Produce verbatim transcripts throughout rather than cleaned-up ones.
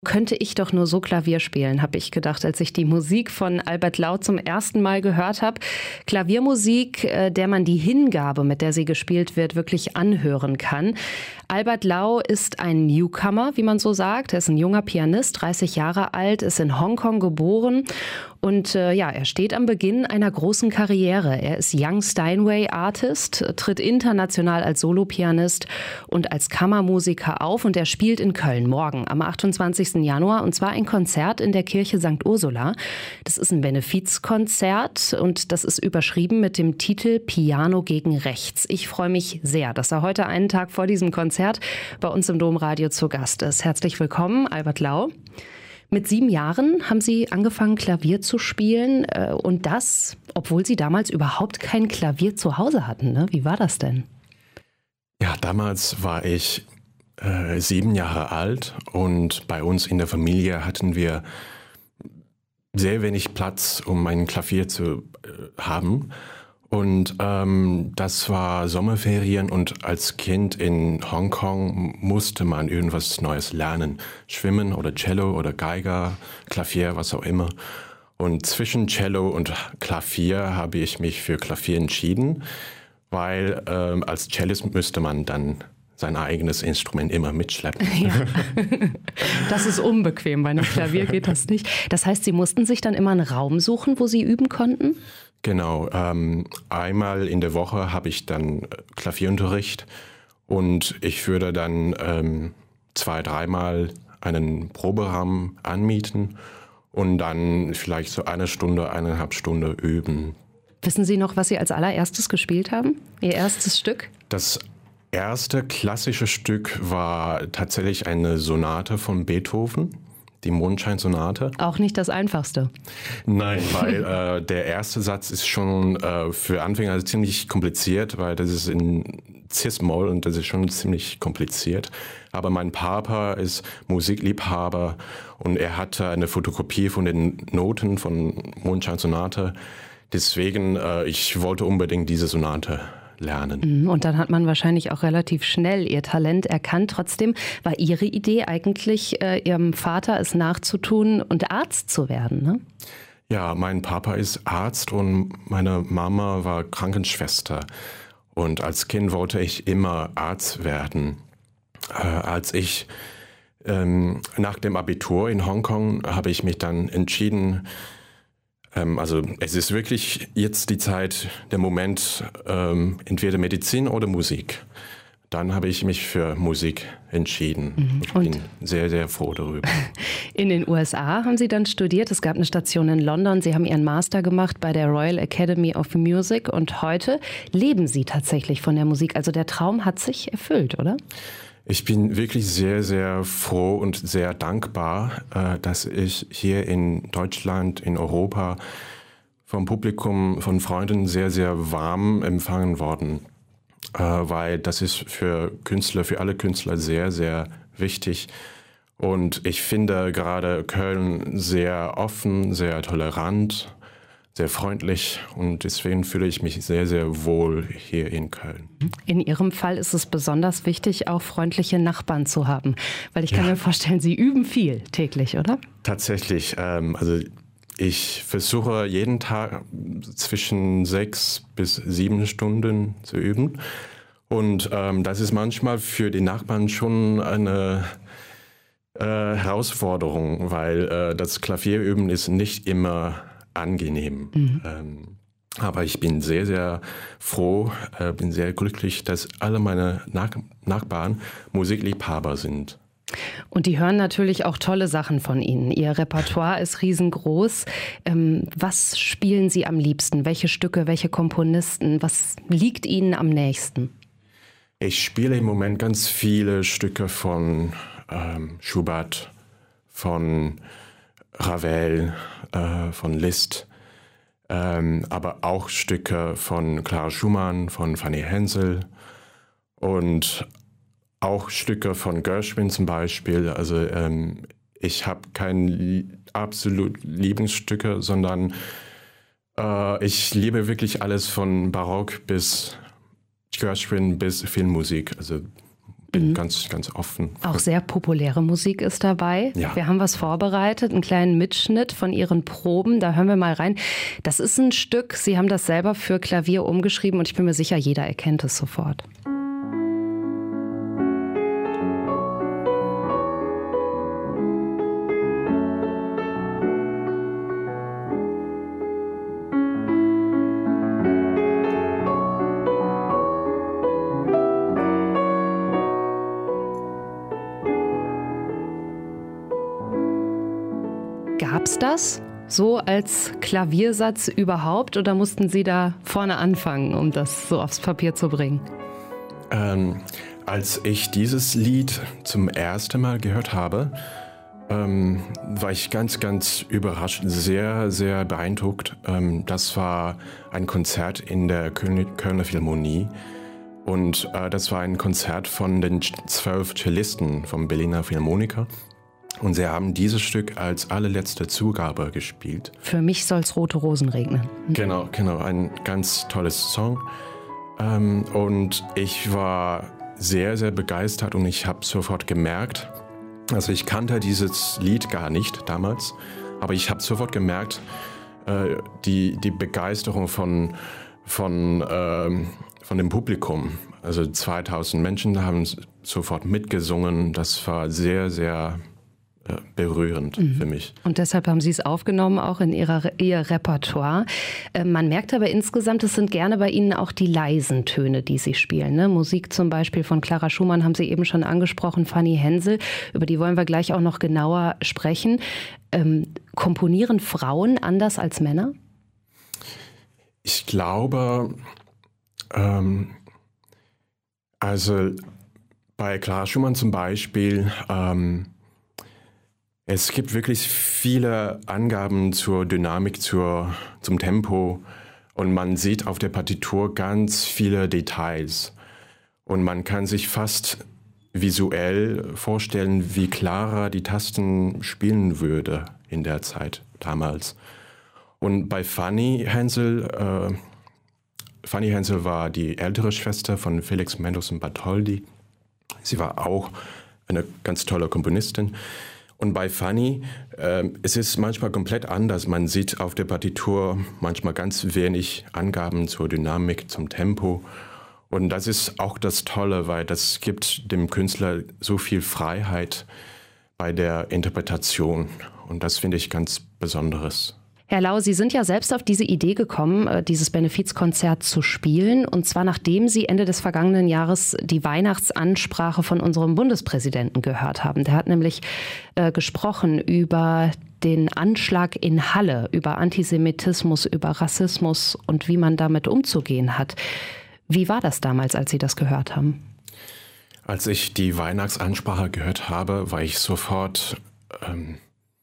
Könnte ich doch nur so Klavier spielen, habe ich gedacht, als ich die Musik von Albert Lau zum ersten Mal gehört habe. Klaviermusik, der man die Hingabe, mit der sie gespielt wird, wirklich anhören kann. Albert Lau ist ein Newcomer, wie man so sagt. Er ist ein junger Pianist, dreißig Jahre alt, ist in Hongkong geboren. Und äh, ja, er steht am Beginn einer großen Karriere. Er ist Young Steinway Artist, tritt international als Solopianist und als Kammermusiker auf. Und er spielt in Köln morgen am achtundzwanzigsten Januar. Und zwar ein Konzert in der Kirche Sankt Ursula. Das ist ein Benefizkonzert und das ist überschrieben mit dem Titel Piano gegen Rechts. Ich freue mich sehr, dass er heute einen Tag vor diesem Konzert bei uns im Domradio zu Gast ist. Herzlich willkommen, Albert Lau. Mit sieben Jahren haben Sie angefangen, Klavier zu spielen und das, obwohl Sie damals überhaupt kein Klavier zu Hause hatten. Ne? Wie war das denn? Ja, damals war ich äh, sieben Jahre alt und bei uns in der Familie hatten wir sehr wenig Platz, um ein Klavier zu äh, haben. Und ähm, das war Sommerferien und als Kind in Hongkong musste man irgendwas Neues lernen. Schwimmen oder Cello oder Geiger, Klavier, was auch immer. Und zwischen Cello und Klavier habe ich mich für Klavier entschieden, weil ähm, als Cellist müsste man dann sein eigenes Instrument immer mitschleppen. Ja. Das ist unbequem, bei einem Klavier geht das nicht. Das heißt, Sie mussten sich dann immer einen Raum suchen, wo Sie üben konnten? Genau, ähm, einmal in der Woche habe ich dann Klavierunterricht und ich würde dann ähm, zwei, dreimal einen Proberaum anmieten und dann vielleicht so eine Stunde, eineinhalb Stunde üben. Wissen Sie noch, was Sie als allererstes gespielt haben? Ihr erstes Stück? Das erste klassische Stück war tatsächlich eine Sonate von Beethoven. Die Mondscheinsonate. Auch nicht das Einfachste. Nein, weil äh, der erste Satz ist schon äh, für Anfänger ziemlich kompliziert, weil das ist in Cis-Moll und das ist schon ziemlich kompliziert. Aber mein Papa ist Musikliebhaber und er hatte eine Fotokopie von den Noten von Mondscheinsonate. Deswegen, äh, ich wollte unbedingt diese Sonate lernen. Und dann hat man wahrscheinlich auch relativ schnell Ihr Talent erkannt. Trotzdem war Ihre Idee eigentlich, äh, Ihrem Vater es nachzutun und Arzt zu werden, ne? Ja, mein Papa ist Arzt und meine Mama war Krankenschwester. Und als Kind wollte ich immer Arzt werden. Äh, als ich ähm, nach dem Abitur in Hongkong habe ich mich dann entschieden, Also es ist wirklich jetzt die Zeit, der Moment, ähm, entweder Medizin oder Musik. Dann habe ich mich für Musik entschieden. Mhm. Ich bin sehr, sehr froh darüber. In den U S A haben Sie dann studiert. Es gab eine Station in London. Sie haben Ihren Master gemacht bei der Royal Academy of Music. Und heute leben Sie tatsächlich von der Musik. Also der Traum hat sich erfüllt, oder? Ich bin wirklich sehr, sehr froh und sehr dankbar, dass ich hier in Deutschland, in Europa vom Publikum, von Freunden sehr, sehr warm empfangen worden. Weil das ist für Künstler, für alle Künstler sehr, sehr wichtig. Und ich finde gerade Köln sehr offen, sehr tolerant, sehr freundlich und deswegen fühle ich mich sehr, sehr wohl hier in Köln. In Ihrem Fall ist es besonders wichtig, auch freundliche Nachbarn zu haben, weil ich kann ja. mir vorstellen, Sie üben viel täglich, oder? Tatsächlich, ähm, also ich versuche jeden Tag zwischen sechs bis sieben Stunden zu üben und ähm, das ist manchmal für die Nachbarn schon eine äh, Herausforderung, weil äh, das Klavierüben ist nicht immer angenehm. Mhm. Ähm, aber ich bin sehr, sehr froh, äh, bin sehr glücklich, dass alle meine Nach- Nachbarn Musikliebhaber sind. Und die hören natürlich auch tolle Sachen von Ihnen. Ihr Repertoire ist riesengroß. Ähm, was spielen Sie am liebsten? Welche Stücke, welche Komponisten? Was liegt Ihnen am nächsten? Ich spiele im Moment ganz viele Stücke von ähm, Schubert, von Ravel, äh, von Liszt, ähm, aber auch Stücke von Clara Schumann, von Fanny Hensel und auch Stücke von Gershwin zum Beispiel. Also ähm, ich habe keine absolut Lieblingsstücke, sondern äh, ich liebe wirklich alles von Barock bis Gershwin bis Filmmusik. Also bin mhm. ganz, ganz offen. Auch sehr populäre Musik ist dabei. Ja. Wir haben was vorbereitet, einen kleinen Mitschnitt von Ihren Proben. Da hören wir mal rein. Das ist ein Stück, Sie haben das selber für Klavier umgeschrieben und ich bin mir sicher, jeder erkennt es sofort. Gab's das so als Klaviersatz überhaupt oder mussten Sie da vorne anfangen, um das so aufs Papier zu bringen? Ähm, als ich dieses Lied zum ersten Mal gehört habe, ähm, war ich ganz, ganz überrascht, sehr, sehr beeindruckt. Ähm, das war ein Konzert in der Kölner Philharmonie und äh, das war ein Konzert von den zwölf Cellisten vom Berliner Philharmoniker. Und sie haben dieses Stück als allerletzte Zugabe gespielt. Für mich soll's rote Rosen regnen. Genau, genau, ein ganz tolles Song. Ähm, und ich war sehr, sehr begeistert und ich habe sofort gemerkt, also ich kannte dieses Lied gar nicht damals, aber ich habe sofort gemerkt, äh, die, die Begeisterung von, von, äh, von dem Publikum. Also zweitausend Menschen haben sofort mitgesungen. Das war sehr, sehr berührend mhm. für mich. Und deshalb haben Sie es aufgenommen, auch in ihrer, Ihr Repertoire. Man merkt aber insgesamt, es sind gerne bei Ihnen auch die leisen Töne, die Sie spielen. Ne? Musik zum Beispiel von Clara Schumann haben Sie eben schon angesprochen, Fanny Hensel, über die wollen wir gleich auch noch genauer sprechen. Ähm, komponieren Frauen anders als Männer? Ich glaube, ähm, also bei Clara Schumann zum Beispiel, ähm, es gibt wirklich viele Angaben zur Dynamik, zur, zum Tempo und man sieht auf der Partitur ganz viele Details. Und man kann sich fast visuell vorstellen, wie Clara die Tasten spielen würde in der Zeit damals. Und bei Fanny Hensel, äh, Fanny Hensel war die ältere Schwester von Felix Mendelssohn Bartholdy. Sie war auch eine ganz tolle Komponistin. Und bei Fanny, äh, es ist manchmal komplett anders. Man sieht auf der Partitur manchmal ganz wenig Angaben zur Dynamik, zum Tempo. Und das ist auch das Tolle, weil das gibt dem Künstler so viel Freiheit bei der Interpretation. Und das finde ich ganz Besonderes. Herr Lau, Sie sind ja selbst auf diese Idee gekommen, dieses Benefizkonzert zu spielen. Und zwar nachdem Sie Ende des vergangenen Jahres die Weihnachtsansprache von unserem Bundespräsidenten gehört haben. Der hat nämlich äh, gesprochen über den Anschlag in Halle, über Antisemitismus, über Rassismus und wie man damit umzugehen hat. Wie war das damals, als Sie das gehört haben? Als ich die Weihnachtsansprache gehört habe, war ich sofort ähm,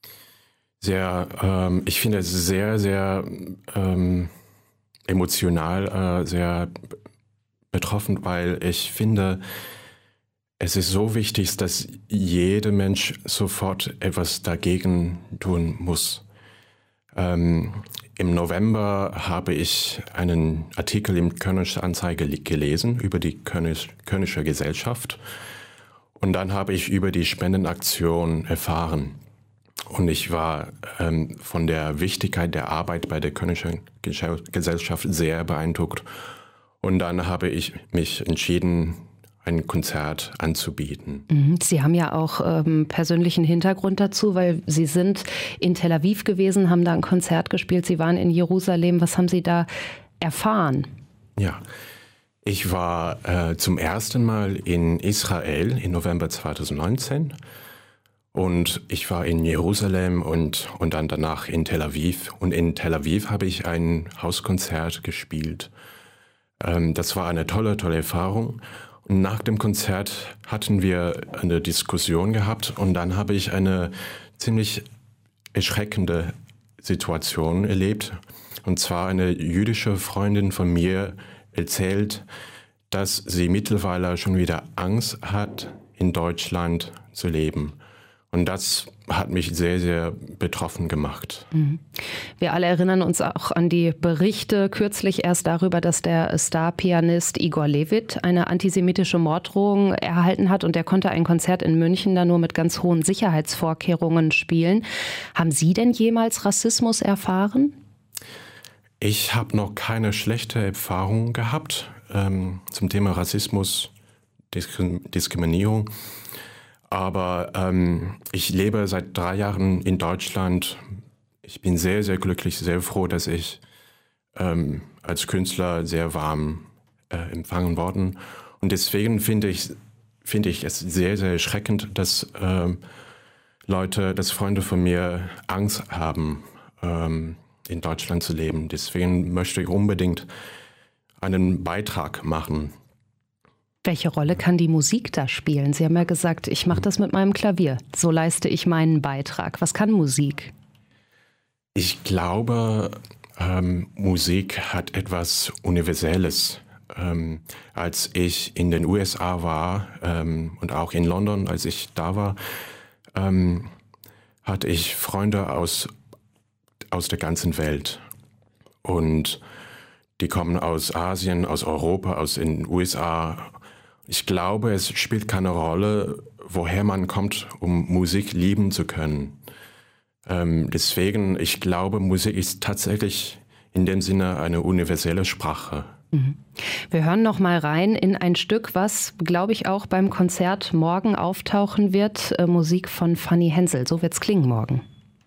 sehr, ähm, ich finde es sehr, sehr ähm, emotional, äh, sehr betroffen, weil ich finde, es ist so wichtig, dass jeder Mensch sofort etwas dagegen tun muss. Ähm, Im November habe ich einen Artikel im Kölnische Anzeiger gelesen über die Kölnisch, Kölnische Gesellschaft und dann habe ich über die Spendenaktion erfahren. Und ich war ähm, von der Wichtigkeit der Arbeit bei der Kölnischen Gesellschaft sehr beeindruckt. Und dann habe ich mich entschieden, ein Konzert anzubieten. Sie haben ja auch ähm, persönlichen Hintergrund dazu, weil Sie sind in Tel Aviv gewesen, haben da ein Konzert gespielt. Sie waren in Jerusalem. Was haben Sie da erfahren? Ja, ich war äh, zum ersten Mal in Israel im November zweitausendneunzehn. Und ich war in Jerusalem und, und dann danach in Tel Aviv. Und in Tel Aviv habe ich ein Hauskonzert gespielt. Ähm, das war eine tolle, tolle Erfahrung. Und nach dem Konzert hatten wir eine Diskussion gehabt und dann habe ich eine ziemlich erschreckende Situation erlebt. Und zwar eine jüdische Freundin von mir erzählt, dass sie mittlerweile schon wieder Angst hat, in Deutschland zu leben. Und das hat mich sehr, sehr betroffen gemacht. Wir alle erinnern uns auch an die Berichte kürzlich erst darüber, dass der Star-Pianist Igor Levit eine antisemitische Morddrohung erhalten hat und er konnte ein Konzert in München da nur mit ganz hohen Sicherheitsvorkehrungen spielen. Haben Sie denn jemals Rassismus erfahren? Ich habe noch keine schlechte Erfahrung gehabt ähm, zum Thema Rassismus, Diskrim- Diskriminierung. Aber ähm, ich lebe seit drei Jahren in Deutschland. Ich bin sehr, sehr glücklich, sehr froh, dass ich ähm, als Künstler sehr warm äh, empfangen worden. Und deswegen finde ich, finde ich es sehr, sehr erschreckend, dass ähm, Leute, dass Freunde von mir Angst haben, ähm, in Deutschland zu leben. Deswegen möchte ich unbedingt einen Beitrag machen. Welche Rolle kann die Musik da spielen? Sie haben ja gesagt, ich mache das mit meinem Klavier. So leiste ich meinen Beitrag. Was kann Musik? Ich glaube, ähm, Musik hat etwas Universelles. Ähm, als ich in den U S A war ähm, und auch in London, als ich da war, ähm, hatte ich Freunde aus, aus der ganzen Welt. Und die kommen aus Asien, aus Europa, aus den U S A. Ich glaube, es spielt keine Rolle, woher man kommt, um Musik lieben zu können. Ähm, deswegen, ich glaube, Musik ist tatsächlich in dem Sinne eine universelle Sprache. Mhm. Wir hören noch mal rein in ein Stück, was, glaube ich, auch beim Konzert morgen auftauchen wird. Äh, Musik von Fanny Hensel. So wird's klingen morgen.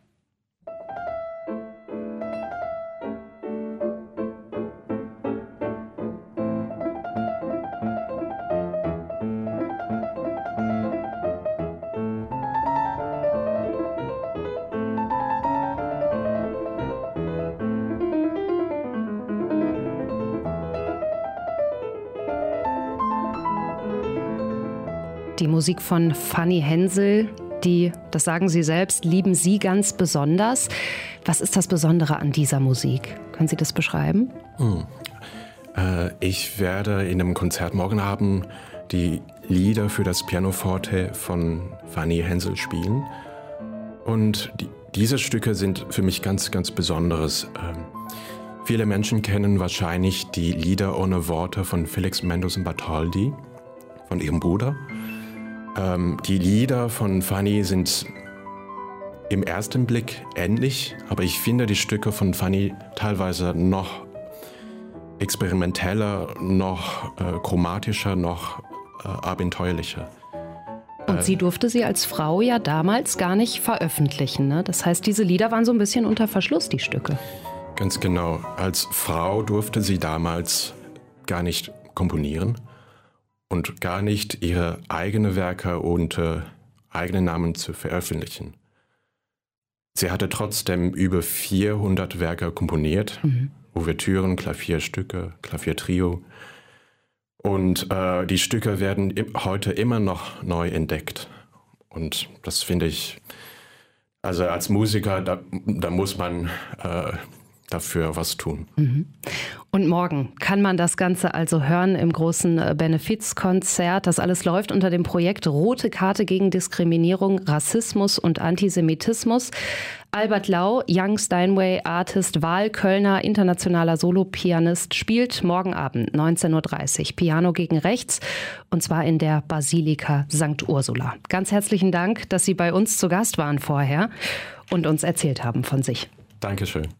Die Musik von Fanny Hensel, die, das sagen Sie selbst, lieben Sie ganz besonders. Was ist das Besondere an dieser Musik? Können Sie das beschreiben? Hm. Äh, ich werde in einem Konzert morgen Abend die Lieder für das Pianoforte von Fanny Hensel spielen. Und die, diese Stücke sind für mich ganz, ganz Besonderes. Ähm, viele Menschen kennen wahrscheinlich die Lieder ohne Worte von Felix Mendelssohn Bartholdy, von ihrem Bruder. Ähm, die Lieder von Fanny sind im ersten Blick ähnlich, aber ich finde die Stücke von Fanny teilweise noch experimenteller, noch äh, chromatischer, noch äh, abenteuerlicher. Und sie durfte sie als Frau ja damals gar nicht veröffentlichen, ne? Das heißt, diese Lieder waren so ein bisschen unter Verschluss, die Stücke. Ganz genau. Als Frau durfte sie damals gar nicht komponieren und gar nicht ihre eigenen Werke unter eigenen Namen zu veröffentlichen. Sie hatte trotzdem über vierhundert Werke komponiert, mhm. Ouvertüren, Klavierstücke, Klaviertrio. Und äh, die Stücke werden im, heute immer noch neu entdeckt. Und das finde ich, also als Musiker, da, da muss man äh, dafür was tun. Mhm. Und morgen kann man das Ganze also hören im großen Benefizkonzert. Das alles läuft unter dem Projekt Rote Karte gegen Diskriminierung, Rassismus und Antisemitismus. Albert Lau, Young Steinway Artist, Wahlkölner, internationaler Solopianist, spielt morgen Abend neunzehn Uhr dreißig Piano gegen Rechts und zwar in der Basilika Sankt Ursula. Ganz herzlichen Dank, dass Sie bei uns zu Gast waren vorher und uns erzählt haben von sich. Dankeschön.